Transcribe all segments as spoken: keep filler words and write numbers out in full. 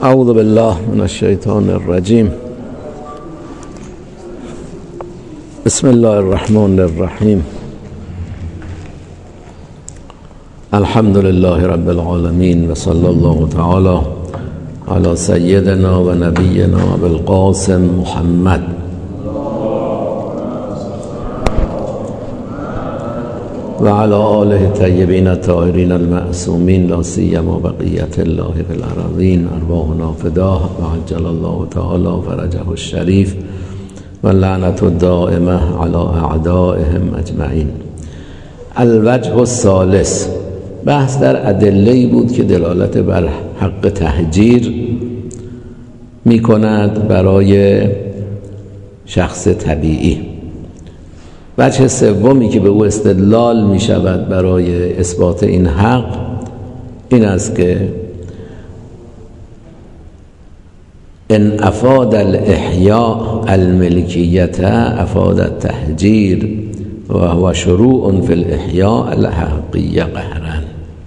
اعوذ بالله من الشیطان الرجیم. بسم الله الرحمن الرحیم. الحمد لله رب العالمین و صلی الله تعالی علی سیدنا و نبینا بالقاسم محمد و علی آله طیبین الطاهرین المعصومین لا سیما بقیت الله فی الارضین ارواحنا فداه و عجل الله تعالی فرجه الشریف و لعنت الدائمه علی اعدائهم اجمعین. الوجه الثالث، بحث در ادله‌ای بود که دلالت بر حق تهجیر می کند برای شخص طبیعی. وجه سومی که به او استدلال می شود برای اثبات این حق این است که ان افاد الاحیاء الملکیت افاد التهجیر و هو شروع فی الاحیاء الحقیه قهرا.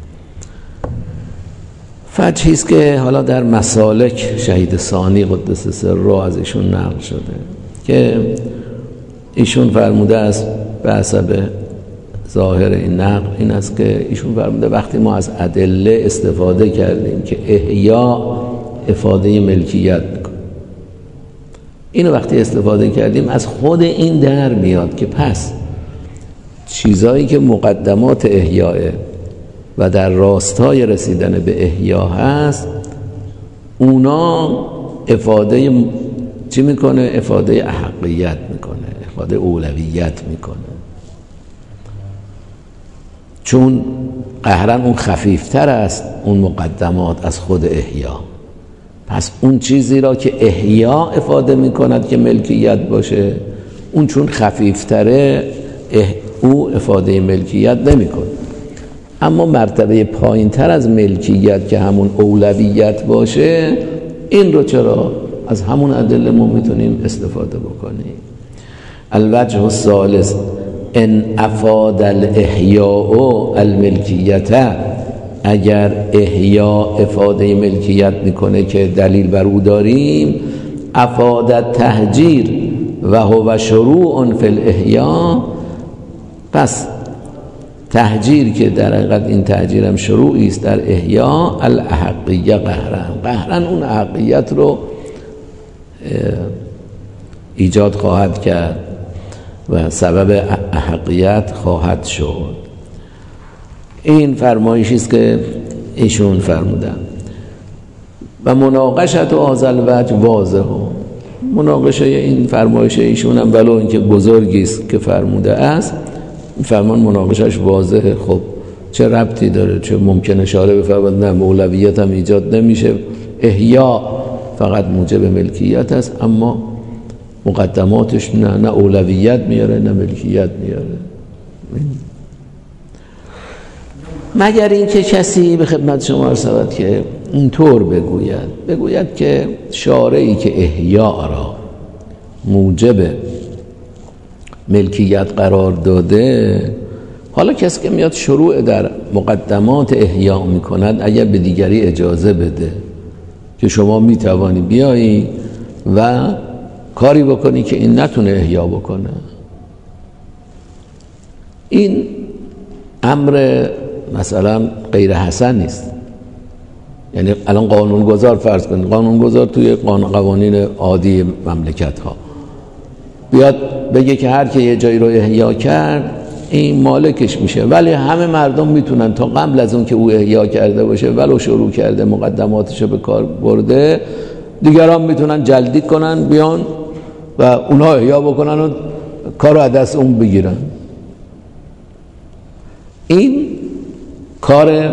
وجهی است که حالا در مسالک شهید ثانی قدس سره از ایشون نقل شده که ایشون فرموده است به حسب ظاهر این نقل این است که ایشون فرموده وقتی ما از ادله استفاده کردیم که احیا افاده ملکیت میکنه، اینو وقتی استفاده کردیم از خود این در میاد که پس چیزایی که مقدمات احیاء و در راستای رسیدن به احیا هست اونا افاده چی میکنه؟ افاده احقیت میکنه، افاده اولویت میکنه، چون قهرن اون خفیفتر است اون مقدمات از خود احیا. پس اون چیزی را که احیا افاده میکند که ملکیت باشه، اون چون خفیفتره او افاده ملکیت نمیکنه. اما مرتبه پایین تر از ملکیت که همون اولویت باشه، این رو چرا از همون ادله ما میتونیم استفاده بکنیم. الوجه الثالث ان افاد الاحیاء الملکیت، اگر احیا افاده ملکیت میکنه که دلیل بر او داریم، افاد تهجیر و هو شروع فی الاحیاء، پس تهجیر که در حقیقت این تهجیر هم شروعی است در احیا الاحقیه قهرن، قهرن اون احقیت رو ایجاد خواهد کرد و سبب احقیت خواهد شد. این فرمایشی است که ایشون فرمودن. و مناقشت و آزل وجه واضحه، مناقشه این فرمایش ایشون هم ولو اینکه بزرگی است که فرموده است، این فرمان مناقشش واضحه. خب چه ربطی داره؟ چه ممکنه اشاره بفرماید نه اولویت هم ایجاد نمیشه، احیا فقط موجب ملکیت است، اما مقدماتش نه نه اولویت میاره نه ملکیت میاره. مگر اینکه کسی به خدمت شما عرض شود که اینطور بگوید بگوید که شارعی که احیا را موجب ملکیت قرار داده، حالا کسی که میاد شروع در مقدمات احیا میکند اگر به دیگری اجازه بده که شما میتوانی بیایی و کاری بکنی که این نتونه احیا بکنه، این امر مثلا غیر حسن نیست. یعنی الان قانونگذار فرض کنید، قانونگذار توی قوانین عادی مملکت ها بیاد بگه که هر که یه جایی رو احیا کرد این مالکش میشه، ولی همه مردم میتونن تا قبل از اون که او احیا کرده باشه ولو شروع کرده مقدماتش رو به کار برده، دیگران میتونن جلدی کنن بیان و اونها احیا بکنن و کار رو از دست اون بگیرن. این کار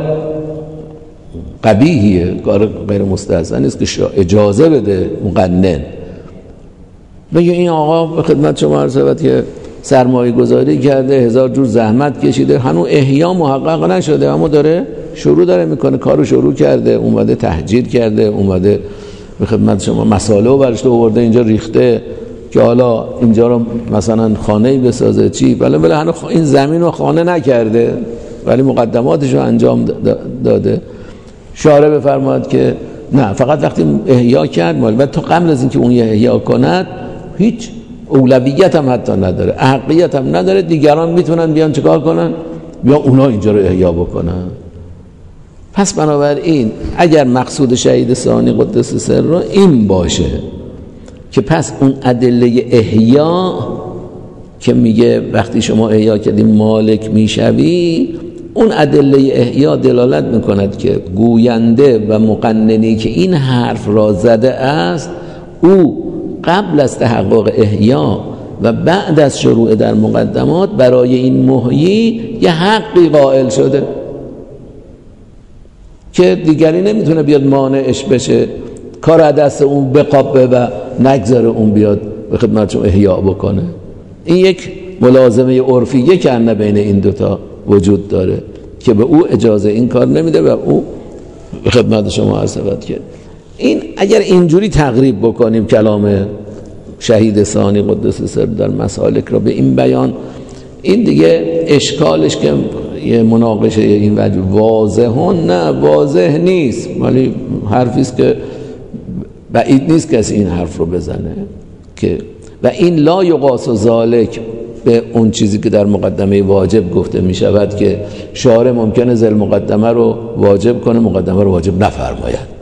قبیحیه، کار غیر مستحسن است که اجازه بده مقنن بگه این آقا به خدمت شما عرض شود که سرمایه گذاری کرده، هزار جور زحمت کشیده، هنوز احیا محقق نشده اما داره شروع داره میکنه، کارو شروع کرده، اومده تهجیر کرده، اومده به خدمت شما مساله و برشته آورده اینجا ریخته که حالا اینجا رو مثلا خانه‌ای بسازه چی، ولی ولی هنوز این زمین رو خانه نکرده ولی مقدماتش رو انجام داده. شارع بفرماد که نه، فقط وقتی احیا کرد مال و تو قبل از اینکه اون احیا کند هیچ اولویت هم حتی نداره، احقیت هم نداره، دیگران میتونن بیان چیکار کنن؟ بیان اونا اینجا رو احیا بکنن. پس بنابراین اگر مقصود شهید ثانی قدس سره این باشه که پس اون ادله احیا که میگه وقتی شما احیا کردی مالک میشوی، اون ادله احیا دلالت میکند که گوینده و مقننی که این حرف را زده است او قبل از تحقق احیا و بعد از شروع در مقدمات برای این محیی یه حقی قائل شده که دیگری نمیتونه بیاد مانعش بشه، کار از دست اون بقابه و نگذاره اون بیاد به خدمتشون احیا بکنه. این یک ملازمه عرفیه که انه بین این دوتا وجود داره که به او اجازه این کار نمیده و او به خدمت شما عرض کرد. این اگر اینجوری تقریب بکنیم کلام شهید ثانی قدس سر در مسالک را به این بیان، این دیگه اشکالش که یه مناقشه این وجه واضحون نه واضح نیست، ولی حرفی است که بعید نیست کسی این حرف رو بزنه که و این لا یقاس ذالک به اون چیزی که در مقدمه واجب گفته می شود که شارع ممکنه ذل مقدمه رو واجب کنه مقدمه رو واجب نفرماید.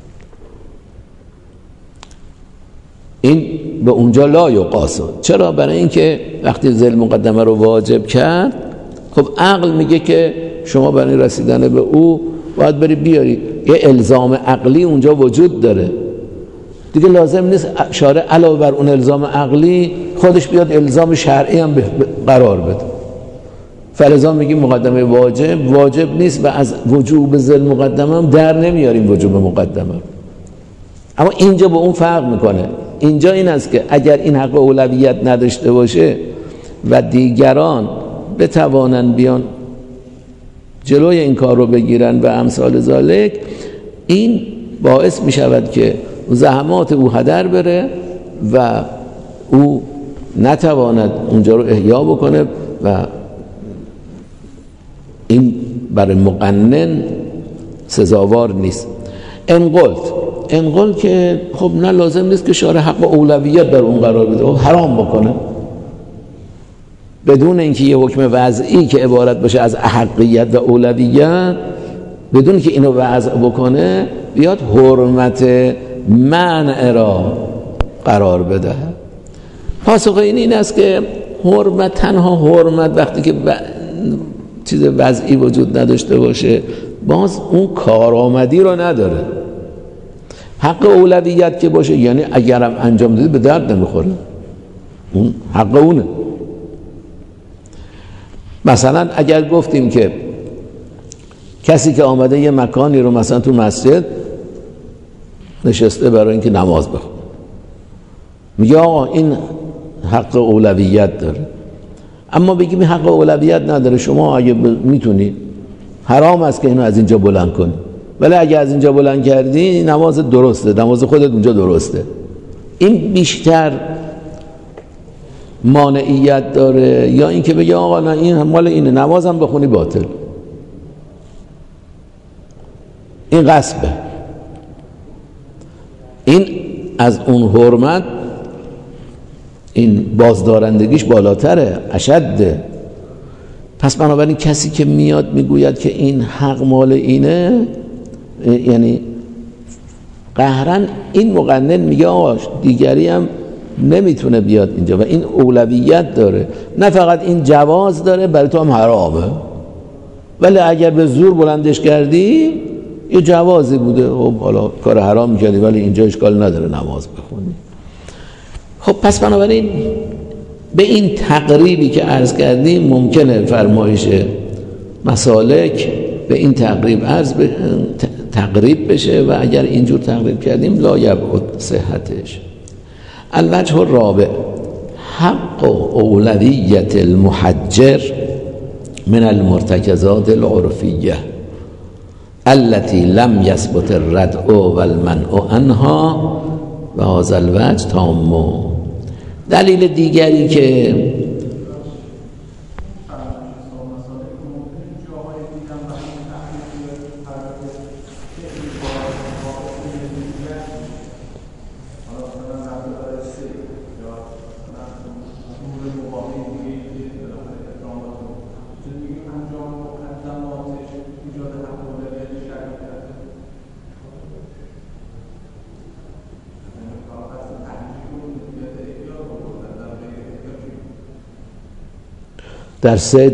این به اونجا لا یقاس. چرا؟ برای اینکه وقتی ذل مقدمه رو واجب کرد، خب عقل میگه که شما برای رسیدن به او باید بری بیاری، یه الزام عقلی اونجا وجود داره دیگه، لازم نیست شارع علاوه بر اون الزام عقلی خودش بیاد الزام شرعی هم قرار بده. فلذا میگیم مقدمه واجب واجب نیست و از وجوب ذل مقدمه هم در نمیاریم وجوب مقدمه. اما اینجا با اون فرق میکنه. اینجا این است که اگر این حق اولویت نداشته باشه و دیگران بتوانند بیان جلوی این کار رو بگیرن و امثال ذالک، این باعث می شود که زحمات او هدر بره و او نتواند اونجا رو احیا بکنه و این برای مقنن سزاوار نیست. انقلت انقل که خب نه لازم نیست که شارع حق اولویت در اون قرار بده، حرام بکنه بدون اینکه یه حکم وضعی که عبارت باشه از احقیت و اولویت، بدون که اینو وضع بکنه بیاد حرمت منع را قرار بده. پاسخ این این است که حرمت تنها حرمت وقتی که ب... چیز وضعی وجود نداشته باشه باز اون کارآمدی رو نداره. حق اولویت که باشه یعنی اگرم انجام دادی به درد نمیخوره، اون حق اونه. مثلا اگر گفتیم که کسی که آمده یه مکانی رو مثلا تو مسجد نشسته برای اینکه نماز بخونه، میگه آقا این حق اولویت داره، اما بگیم حق اولویت نداره، شما اگه میتونی حرام است که اینو از اینجا بلند کنی، ولی اگه از اینجا بلند کردی نماز درسته، نماز خودت اونجا درسته. این بیشتر مانعیت داره یا اینکه بگه آقا نه این مال اینه، نمازم بخونی باطل. این غصبه. این از اون حرمت این بازدارندگیش بالاتره، اشده. پس بنابراین کسی که میاد میگوید که این حق مال اینه، یعنی قهرن این مقنن میگه آقا دیگری هم نمیتونه بیاد اینجا و این اولویت داره، نه فقط این جواز داره برای تو هم حرامه، ولی اگر به زور بلندش کردی یه جوازی بوده، خب حالا کار حرام میکردی ولی اینجا اشکال نداره نماز بخونی. خب پس بنابراین به این تقریبی که عرض کردیم ممکنه فرمایش مسالک به این تقریب عرض ب... تقریب بشه و اگر اینجور تقریب کردیم لا یبعد صحتش. الوجه الرابع حق اولویت المحجر من المرتکزات العرفیه التي لم يثبت الردع والمنع عنها و هذا الوجه تام. دلیل دیگری که در صد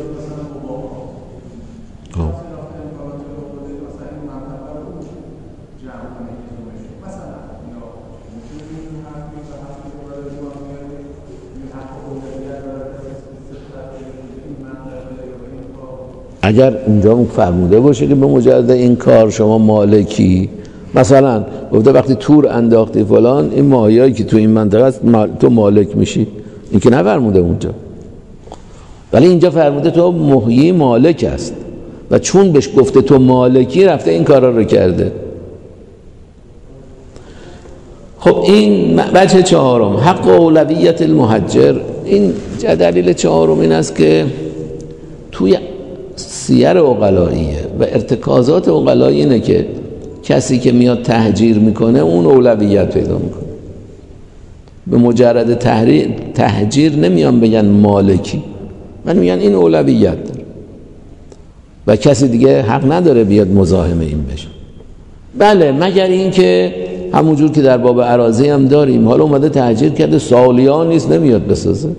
اگر اونجا فرموده باشه که به مجرد این کار شما مالکی، مثلا گفته وقتی تور انداختی فلان این ماهیایی که تو این منطقه است تو مالک میشی، این که نفرموده اونجا، ولی اینجا فرموده تو محیی مالک است و چون بهش گفته تو مالکی رفته این کارا رو کرده. خب این وجه چهارم، حق اولویت المهجر. این دلیل چهارم این است که توی سیر عقلاییه و ارتکازات عقلایی اینه که کسی که میاد تهجیر میکنه اون اولویت پیدا میکنه. به مجرد تهجیر نمیان بگن مالکی، من میگن این اولویت داره و کسی دیگه حق نداره بیاد مزاحم این بشه. بله مگر این که همونجور که در باب اراضی هم داریم، حالا اومده تهجیر کرده سالیان نیست نمیاد بسازه،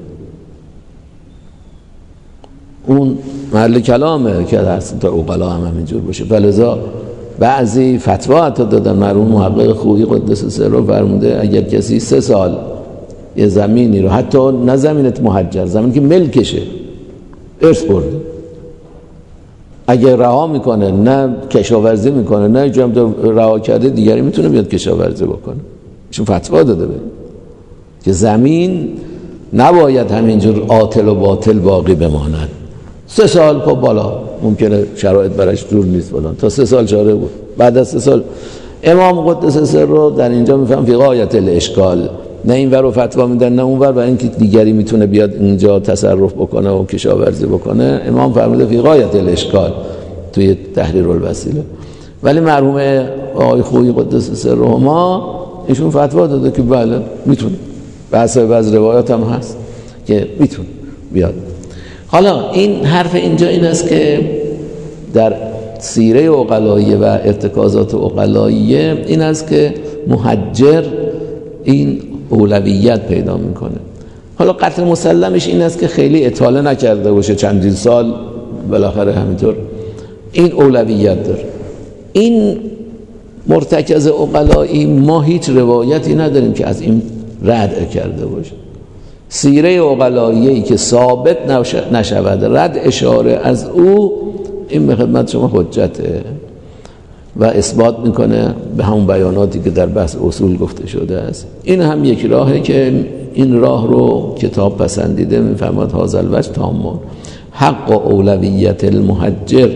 اون محل کلامه که در تا عقلا هم همینجور باشه. فلذا بعضی فتوا حتی دادن، مرحوم محقق خویی قدس سره فرموده اگر کسی سه سال یه زمینی رو، حتی نه زمینت مهجر، زمینی که ملکشه ارث برده، اگر رها میکنه نه کشاورزی میکنه نه جمع رها کرده دیگری میتونه بیاد کشاورزی بکنه، چون فتوا داده به که زمین نباید همینجور عاطل و باطل باقی بماند. سه سال خب بالا ممکنه شرایط برش دور نیست فلان، تا سه سال چاره بود، بعد از سه سال امام قدس سر رو در اینجا میفهم فی غایت الاشکال، نه این ور رو فتوا میدن نه اون ور، و اینکه دیگری میتونه بیاد اینجا تصرف بکنه و کشاورزی بکنه، امام فرموده فی غایت الاشکال توی تحریر الوسیله. ولی مرحوم آقای خویی قدس سرهما ایشون فتوا داده که بله میتونه، به حسب بعض روایات هم هست که میتونه بیاد. حالا این حرف اینجا این است که در سیره عقلاییه و ارتکازات عقلاییه این است که مهجر این اولویت پیدا میکنه. حالا قطع مسلمش این است که خیلی اطاله نکرده باشه، چندین سال بالاخره همینطور این اولویت داره. این مرتکز عقلایی ما هیچ روایتی نداریم که از این رد کرده باشه. سیره عقلایی که ثابت نشود رد اشاره از او، این به خدمت شما حجته و اثبات میکنه به همون بیاناتی که در بحث اصول گفته شده است. این هم یک راهه که این راه رو کتاب پسندیده، میفرماد هذا الوجه تام حق اولویت المهجر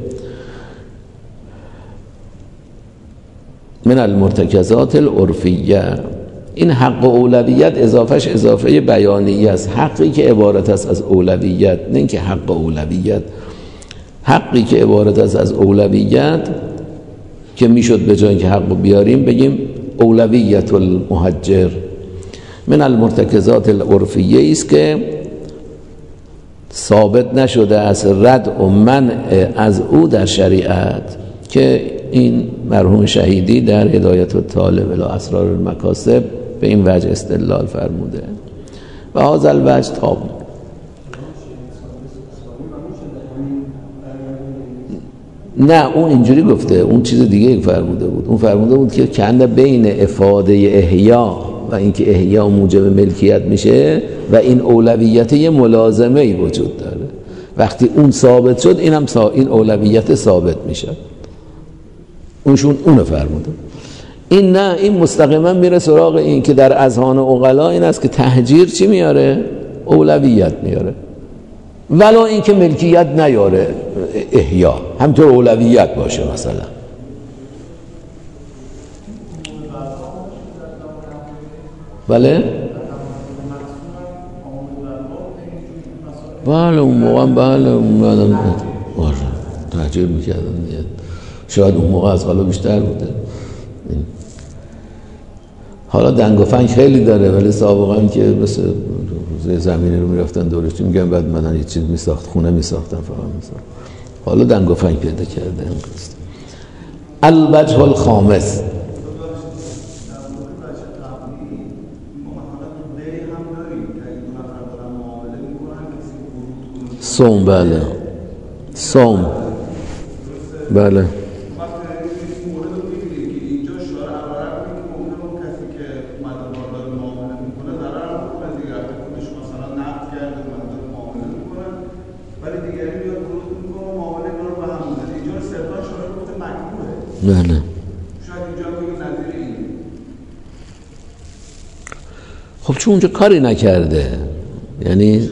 من المرتکزات العرفیه. این حق اولویت اضافهش اضافه بیانیه است، حقی که عبارت است از اولویت، نه اینکه حق اولویت، حقی که عبارت است از اولویت که میشد به جای که حق بیاریم بگیم اولویت المهجر من المرتکزات العرفیه است که ثابت نشده از رد و منع از او در شریعت، که این مرحوم شهیدی در هدایت الطالب الی اسرار المکاسب به این وجه استدلال فرموده و هذا الوجه تام. نه اون اینجوری گفته، اون چیز دیگه فرموده بود. اون فرموده بود که کنده بین افاده احیا و اینکه احیا موجب ملکیت میشه و این اولویت یه ملازمه‌ای وجود داره، وقتی اون ثابت شد اینم سا... این اولویت ثابت میشه. اونشون اونو فرموده. این نه، این مستقیما میره سراغ این که در اذهان عقلا این است که تهجیر چی میاره؟ اولویت میاره، ولا این که ملکیت نیاره احیا، همطور اولویت باشه مثلا. بله بله اون موقع بله اون آدم تهجیر میکردن، شاید اون موقع از حالا بیشتر بوده. حالا دنگ و فنگ خیلی داره، ولی سابقا که مثل زمینی رو میرفتن دورش میگن بعد من یه چیز میساخت، خونه میساختن فقط میساخت. حالا دنگ و فنگ پیدا کرده. الوجه الخامس صوم. بله صوم. بله بله. خب چون اونجا کاری نکرده، یعنی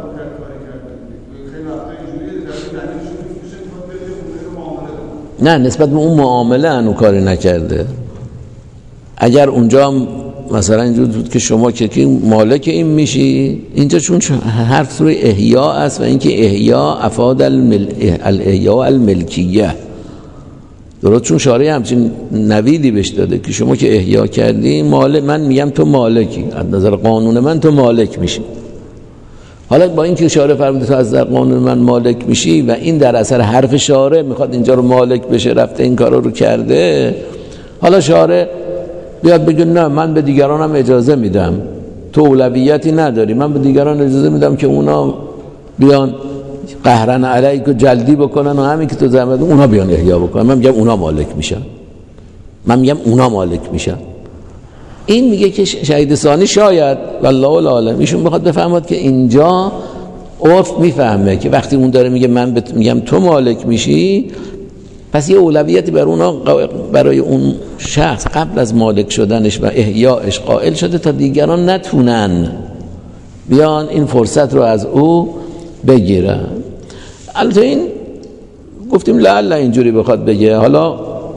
نه نسبت به اون معامله انو کاری نکرده. اگر اونجا مثلا اینجور بود که شما که مالک این میشی، اینجا چون حرف روی احیا است و اینکه احیا افاد المل... الاحیا الملکیه، درست؟ چون شارع همچین نویدی بهش داده که شما که احیا کردی مالک، من میگم تو مالکی، از نظر قانون من تو مالک میشی. حالا با اینکه شارع فرموده تو از نظر قانون من مالک میشی و این در اثر حرف شارع میخواد اینجا رو مالک بشه، رفته این کارا رو کرده، حالا شارع بیاد بگه نه من به دیگرانم اجازه میدم، تو اولویتی نداری، من به دیگران اجازه میدم که اونا بیان قهرن علیک و جلدی بکنن و همین که تو زحمت اونا بیان احیا بکنن، من میگم اونا مالک میشن، من میگم اونا مالک میشن. این میگه که شهید ثانی شاید والله العالم ایشون بخواد بفهمد که اینجا عرف میفهمه که وقتی اون داره میگه من بت... میگم تو مالک میشی، پس یه اولویتی برای اونا، برای اون شخص قبل از مالک شدنش و احیاش قائل شده تا دیگران نتونن بیان این فرصت رو از او بگیرن. البته این گفتیم لعل اینجوری بخواد بگه، حالا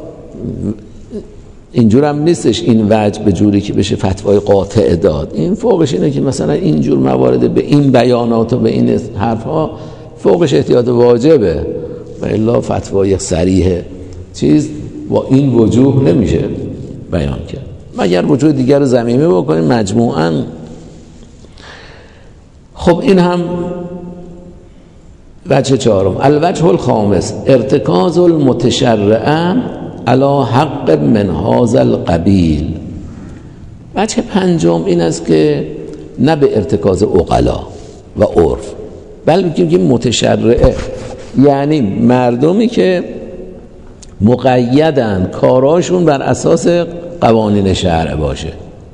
اینجور هم نیستش این وجه به جوری که بشه فتوای قاطع داد. این فوقش اینه که مثلا اینجور موارد به این بیانات و به این حرفها فوقش احتیاط واجبه و الا فتوای صریح چیز با این وجوه نمیشه بیان کرد، مگر وجوه دیگر رو ضمیمه بکنیم مجموعاً. خب این هم وجه چهارم. الوجه الخامس ارتکاز المتشرع علی حق من هذا القبیل. وجه پنجم این است که نه به ارتکاز عقلا و عرف، بلکه که متشرعه، یعنی مردمی که مقیدن کاراشون بر اساس قوانین شرع باشه.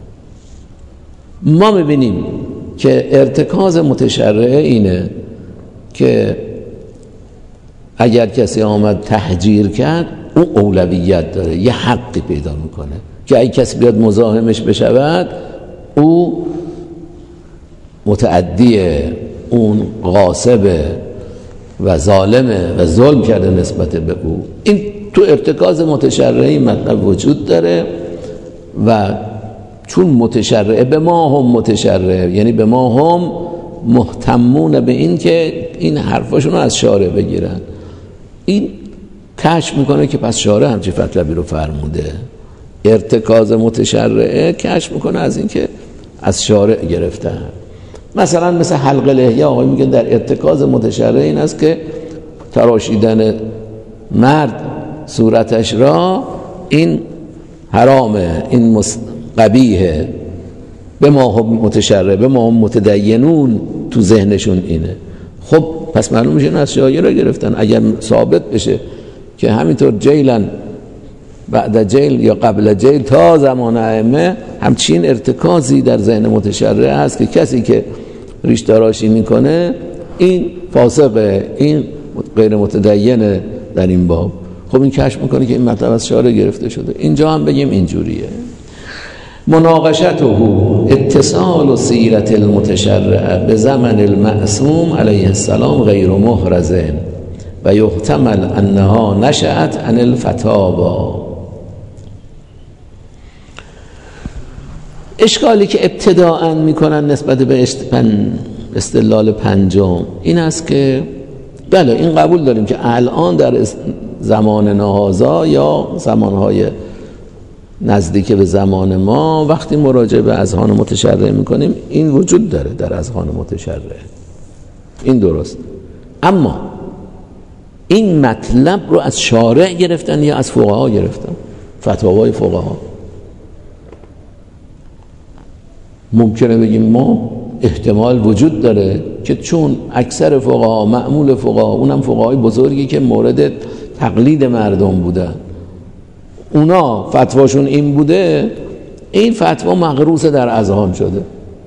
ما میبینیم که ارتکاز متشرعه اینه که اگر کسی آمد تحجیر کرد اون اولویت داره، یه حقی پیدا میکنه که اگه کسی بیاد مزاحمش بشود او متعدیه، اون غاصبه و ظالمه و ظلم کرده نسبت به او. این تو ارتکاز متشرعی مطلب وجود داره و چون متشرعه به ما هم متشرعه، یعنی به ما هم محتمون به این که این حرفاشون رو از شارع بگیرن، این کشف میکنه که پس شارع همچی مطلبی رو فرموده. ارتکاز متشرعه کشف میکنه از این که از شارع گرفتن. مثلا مثل حلق لحیه، آقای میگن در ارتکاز متشرع این است که تراشیدن مرد صورتش را این حرامه، این قبیحه، به ما هم متشرع، به ما هم متدینون تو ذهنشون اینه. خب پس معلوم میشه از شایعه را گرفتن. اگر ثابت بشه که همینطور جیلن بعد جیل یا قبل جیل تا زمان ائمه همچین ارتکازی در ذهن متشرع هست که کسی که ریش تراشی میکنه این فاسقه، این غیر متدینه در این باب. خب این کشف میکنه که این مطلب از شارع گرفته شده. اینجا هم بگیم اینجوریه. مناقشته اتصال و سیرت المتشرع به زمن المعصوم علیه السلام غیر محرز و یحتمل انها نشأت عن الفتاوا. اشکالی که ابتداءً میکنن نسبت به استدلال پنجم این است که بله این قبول داریم که الان در زمان نهازا یا زمانهای نزدیک به زمان ما وقتی مراجعه به اذهان متشرع میکنیم این وجود داره در اذهان متشرع، این درست. اما این مطلب رو از شارع گرفتن یا از فقها گرفتن؟ فتاوای فقها. ممکنه بگیم ما احتمال وجود داره که چون اکثر فقها، معمول فقها، اونم فقهای بزرگی که مورد تقلید مردم بودن، اونا فتواشون این بوده، این فتوا مغروس در اذهان شده.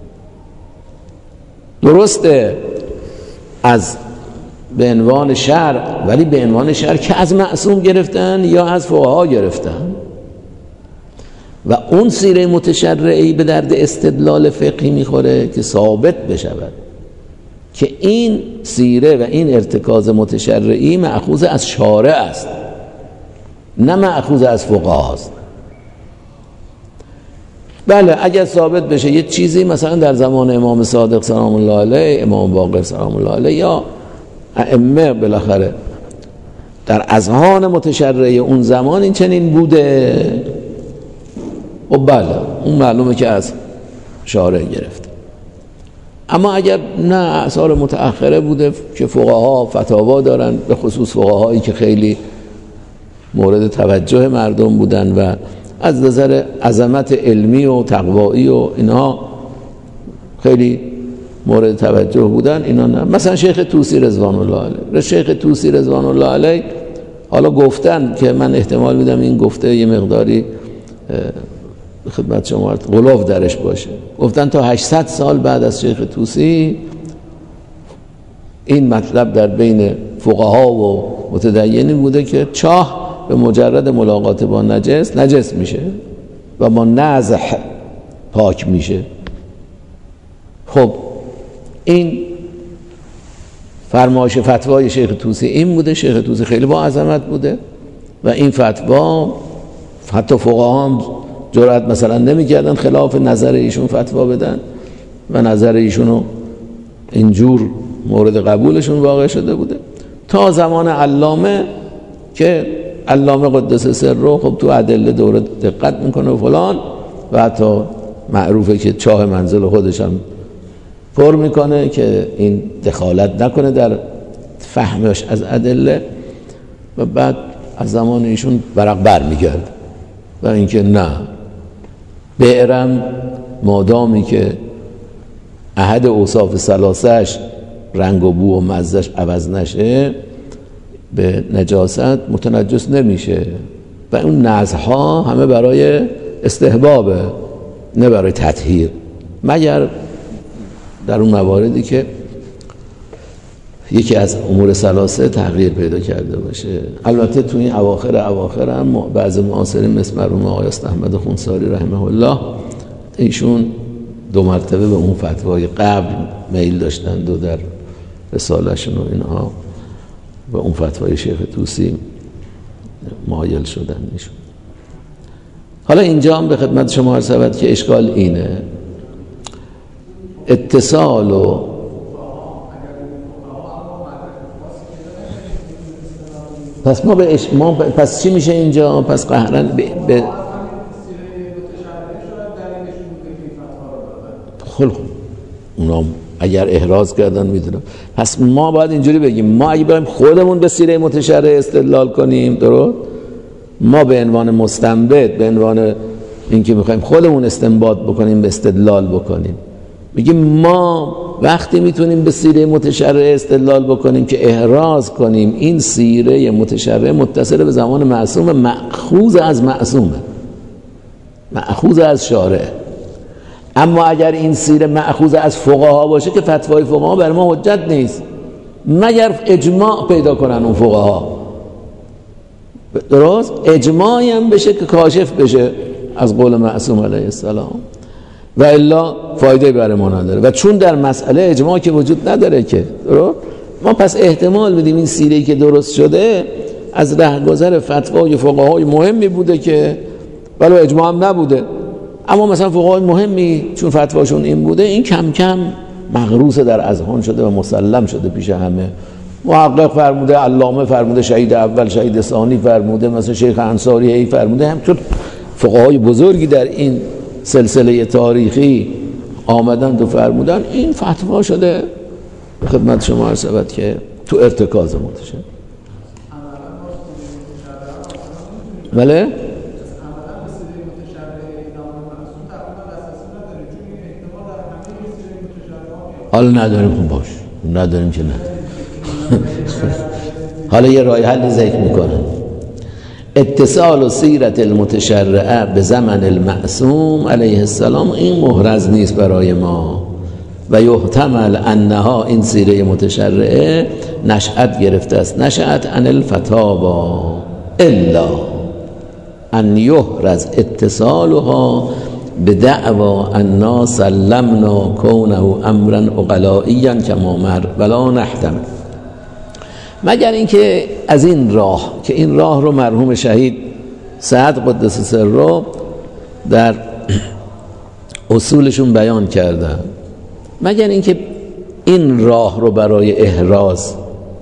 درسته از به عنوان شرع، ولی به عنوان شرع که از معصوم گرفتن یا از فقها گرفتن، و اون سیره متشرعی به درد استدلال فقهی میخوره که ثابت بشود که این سیره و این ارتکاز متشرعی مأخوذ از شارع است، نه مأخوذ از فقها است. بله اگر ثابت بشه یه چیزی مثلا در زمان امام صادق سلام الله علیه، امام باقر سلام الله علیه، یا ائمه بالاخره در اذهان متشرع اون زمان این چنین بوده، و بله اون معلومه که از شارع گرفته. اما اگر نه اثار متأخره بوده که فقها فتاوا دارن، به خصوص فقهایی که خیلی مورد توجه مردم بودن و از نظر عظمت علمی و تقوایی و اینها خیلی مورد توجه بودن، اینا نه. مثلا شیخ طوسی رضوان الله علیه، شیخ طوسی رضوان الله علیه حالا گفتن که من احتمال میدم این گفته یه مقداری خدمت شما غلاف درش باشه، گفتن تا هشتصد سال بعد از شیخ طوسی این مطلب در بین فقها و متدینین بوده که چاه به مجرد ملاقات با نجس نجس میشه و با نزح پاک میشه. خب این فرمایش فتوای شیخ طوسی این بوده. شیخ طوسی خیلی با عظمت بوده و این فتوا حتی فقها هم جرأت مثلا نمیکردن خلاف نظر ایشون فتوا بدن و نظر ایشونو اینجور مورد قبولشون واقع شده بوده، تا زمان علامه که علامه قدس سره خب تو ادله دوره دقت میکنه و فلان، و حتی معروفه که چاه منزل خودش هم پر میکنه که این دخالت نکنه در فهمش از ادله، و بعد از زمان ایشون برق بر میگرد و اینکه نه، بئرم مادامی که احد اوصاف ثلاثه‌اش رنگ و بو و مزهش عوض نشه به نجاست متنجس نمیشه، و اون نزع‌ها همه برای استحبابه نه برای تطهیر، مگر در اون مواردی که یکی از امور ثلاثه تغییر پیدا کرده باشه. البته تو این اواخر اواخر هم بعضی معاصرین مثل مرحوم آقای احمد خونساری رحمه الله ایشون دو مرتبه به اون فتوای قبل میل داشتند و در رساله‌شون و اینها به اون فتوای شیخ طوسی مایل شدن ایشون. حالا اینجا هم به خدمت شما عرض شود که اشکال اینه، اتصال و پس ما به اش... ما ب... پس چی میشه اینجا؟ پس قهرن به, به... خل خب اونا اگر احراز کردن میدونم. پس ما باید اینجوری بگیم، ما اگه بریم خودمون به سیره متشرع استدلال کنیم، درست؟ ما به عنوان مستنبط، به عنوان اینکه میخوایم خودمون استنباط بکنیم، به استدلال بکنیم، میگیم ما وقتی میتونیم به سیره متشرع استدلال بکنیم که احراز کنیم این سیره متشرع متصل به زمان معصوم، مأخوذ از معصومه، مأخوذ از شارع. اما اگر این سیره مأخوذ از فقها باشه که فتوای فقها بر ما حجت نیست مگر اجماع پیدا کنن اون فقها، درست؟ اجماعی هم بشه که کاشف بشه از قول معصوم علیه السلام، و الا فایده برای ما نداره. و چون در مسئله اجماع که وجود نداره که، درست؟ ما پس احتمال بدیم این سیره‌ای که درست شده از رهگذر فتوای فقهای مهمی بوده که ولو اجماع هم نبوده، اما مثلا فقهای مهمی چون فتواشون این بوده، این کم کم مغروس در اذهان شده و مسلم شده پیش همه. محقق فرموده، علامه فرموده، شهید اول، شهید ثانی فرموده، مثلا شیخ انصاری ای فرموده، همچون فقهای بزرگی در این سلسله تاریخی آمدند و فرمودن، این فتوا شده خدمت شما عرض شود که تو ارتکاز متشرع. بله؟ حالا نداریم باش نداریم که نه حالا یه راه حل ذکر میکنن. اتصال و سیرت المتشرعه به زمن المعصوم علیه السلام این محرز نیست برای ما و یحتمل انها این سیره متشرعه نشأت گرفته است نشأت عن الفتاوا الا ان یحرز اتصالها به دعوا انا سلمنا کونه امرا عقلائیا کما مر ولا نحتمل، مگر اینکه از این راه که این راه رو مرحوم شهید سعد قدس سره در اصولشون بیان کردن، مگر اینکه این راه رو برای احراز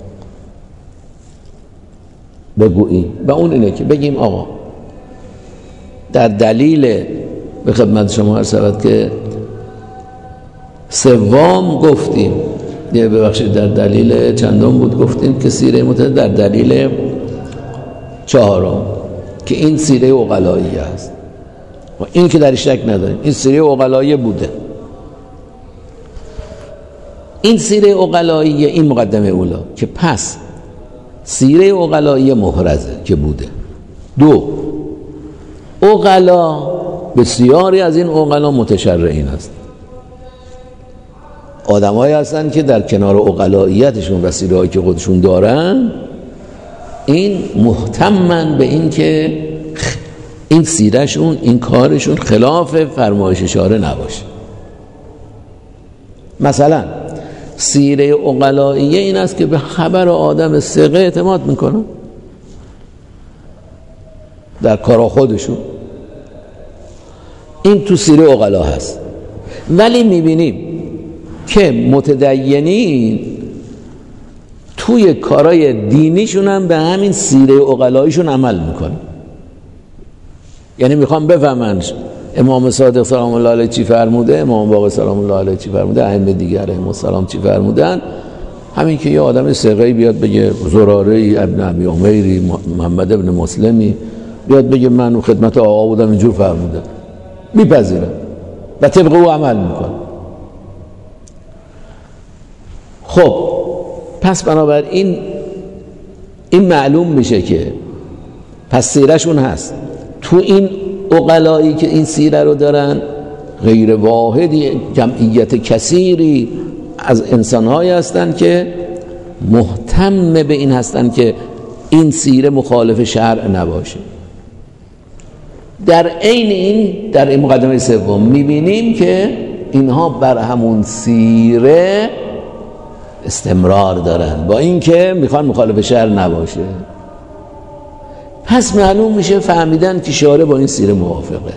بگوییم و اون اینه که بگیم آقا در دلیل به خدمت شما عرض شود که سوم گفتیم یه ببخشید در دلیل چندم بود گفتیم که سیره متعدد در دلیل چهارم که این سیره عقلایی است و این که درش شک نداریم این سیره عقلایی بوده. این سیره عقلایی این مقدمه اولا که پس سیره عقلایی محرزه که بوده. دو، عقلا بسیاری از این عقلا متشرعین است، آدمایی هستن که در کنار عقلاییتشون و سیرهایی که خودشون دارن این محتمن به این که این سیرهشون این کارشون خلاف فرمایش شارع نباشه. مثلا سیره عقلاییه این است که به خبر آدم ثقه اعتماد میکنن در کارا خودشون، این تو سیره عقلا هست. ولی میبینیم که متدینین توی کارای دینیشون هم به همین سیره عقلاییشون عمل میکنن، یعنی میخوام بفهمن امام صادق سلام الله علیه چی فرموده، امام باقر سلام الله علیه چی فرموده، ائمه دیگر علیهم السلام چی فرمودن. همین که یه آدم ثقه‌ای بیاد بگه زراره ابن ابی عمیری محمد ابن مسلمی بیاد بگه من خدمت آقا بودم اینجور فرموده، میپذیرن و طبق او عمل میکنن. خب پس بنابراین این معلوم میشه که پس سیرهشون هست. تو این عقلایی که این سیره رو دارن غیر واحدی جمعیت کثیری از انسانهایی هستن که محتم به این هستن که این سیره مخالف شرع نباشه. در عین این در این مقدمه سوم میبینیم که اینها بر همون سیره استمرار دارن با اینکه میخوان مخالف شرع نباشه. پس معلوم میشه فهمیدن که شارع با این سیره موافقه.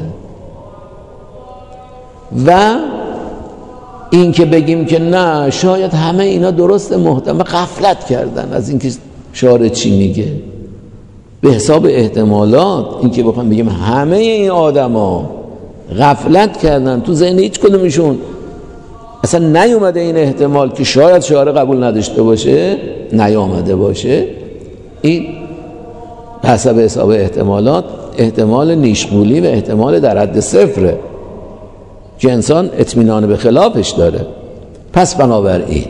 و این که بگیم که نه شاید همه اینا درست محتمل غفلت کردن از اینکه شارع چی میگه به حساب احتمالات، این که بخوام بگیم همه این آدما غفلت کردن تو ذهن هیچ کدومشون اصلا نیومده این احتمال که شاید شارع قبول نداشته باشه نیامده باشه، این به حسب حساب احتمالات احتمال نیشگولی و احتمال در حد صفره که انسان اطمینان به خلافش داره. پس بنابراین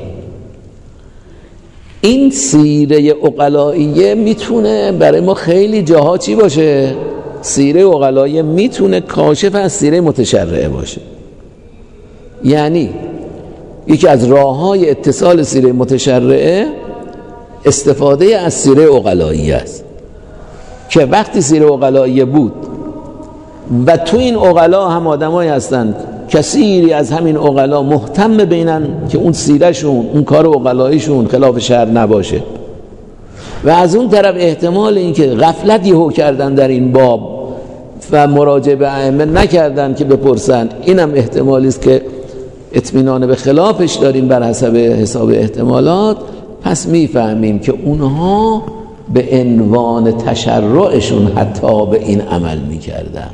این سیره عقلائیه میتونه برای ما خیلی جاها چی باشه؟ سیره عقلائیه میتونه کاشف از سیره متشرعه باشه. یعنی یکی از راه‌های اتصال سیره متشرعه استفاده از سیره عقلائیه است که وقتی سیره عقلائیه بود و تو این عقلا هم آدمایی هستند کثیری از همین عقلا محتم بینن که اون سیرهشون اون کار عقلاییشون خلاف شرع نباشه، و از اون طرف احتمال این که غفلت یهو کردن در این باب و مراجعه به ائمه نکردن که بپرسن، اینم احتمالی است که اطمینان به خلافش داریم بر حسب حساب احتمالات. پس میفهمیم که اونها به عنوان تشرعشون حتی به این عمل میکردن،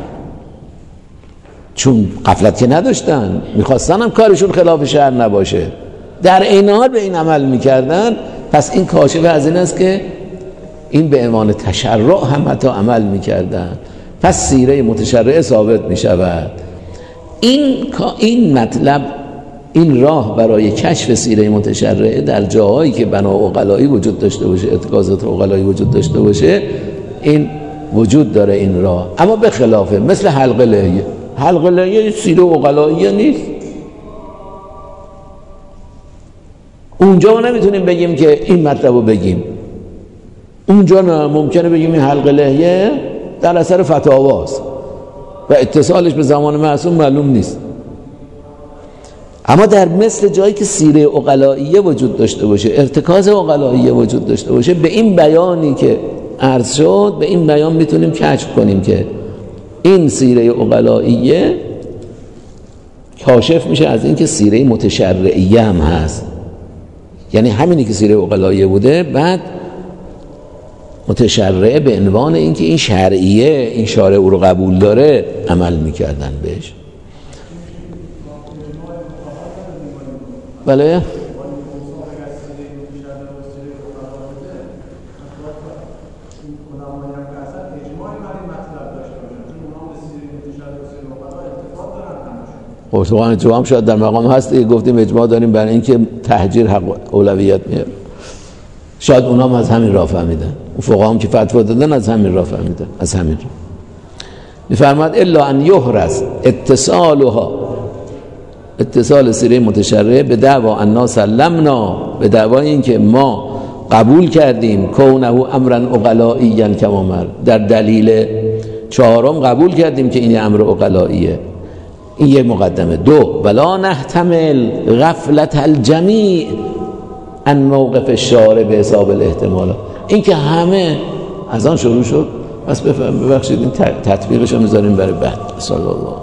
چون غفلت که نداشتن میخواستن هم کارشون خلاف شرع نباشه، در این حال به این عمل میکردن. پس این کاشف از این است که این به عنوان تشرع هم حتی عمل میکردن. پس سیره متشرعه ثابت میشود. این این مطلب این راه برای کشف سیره متشرعه در جاهایی که بنا عقلایی وجود داشته باشه، ارتکازات عقلایی وجود داشته باشه، این وجود داره این راه. اما به خلافه مثل حلقه لحیه، حلقه لحیه سیره عقلایی نیست. اونجا ما نمیتونیم بگیم که این مطلب رو بگیم، اونجا نه، ممکنه بگیم این حلقه لحیه در اثر فتاواست و اتصالش به زمان معصوم معلوم نیست. اما در مثل جایی که سیره عقلائیه وجود داشته باشه، ارتکاز عقلائیه وجود داشته باشه، به این بیانی که عرض شد، به این بیان میتونیم کشف کنیم که این سیره عقلائیه کاشف میشه از این که سیره متشرعیه هم هست. یعنی همینی که سیره عقلائیه بوده، بعد متشرعه به عنوان اینکه این شرعیه، این شارع او رو قبول داره، عمل میکردن بهش. بله؟ خب اجماع هم شاید در مقام هست دیگه، گفتیم اجماع داریم برای اینکه تهجیر حق اولویت میاره. شاید اونا هم از همین راه فهمیدن، اون فقها هم که فتوا دادن از همین راه فهمیدن، از همین راه. میفرماد الا ان یحرز اتصالها، اتصال سیره متشرعه به دعوا انا سلمنا، به دعوای این که ما قبول کردیم کونه امرا عقلائیا کما مر، در دلیل چهارم قبول کردیم که این امر عقلائیه. این یک مقدمه. دو، ولا نحتمل غفلت الجمیع ان موقف الشارع به حساب الاحتمالات. این که همه از آن شروع شد، بس ببخشید این تطبیقش رو میذاریم برای بعد. صلی الله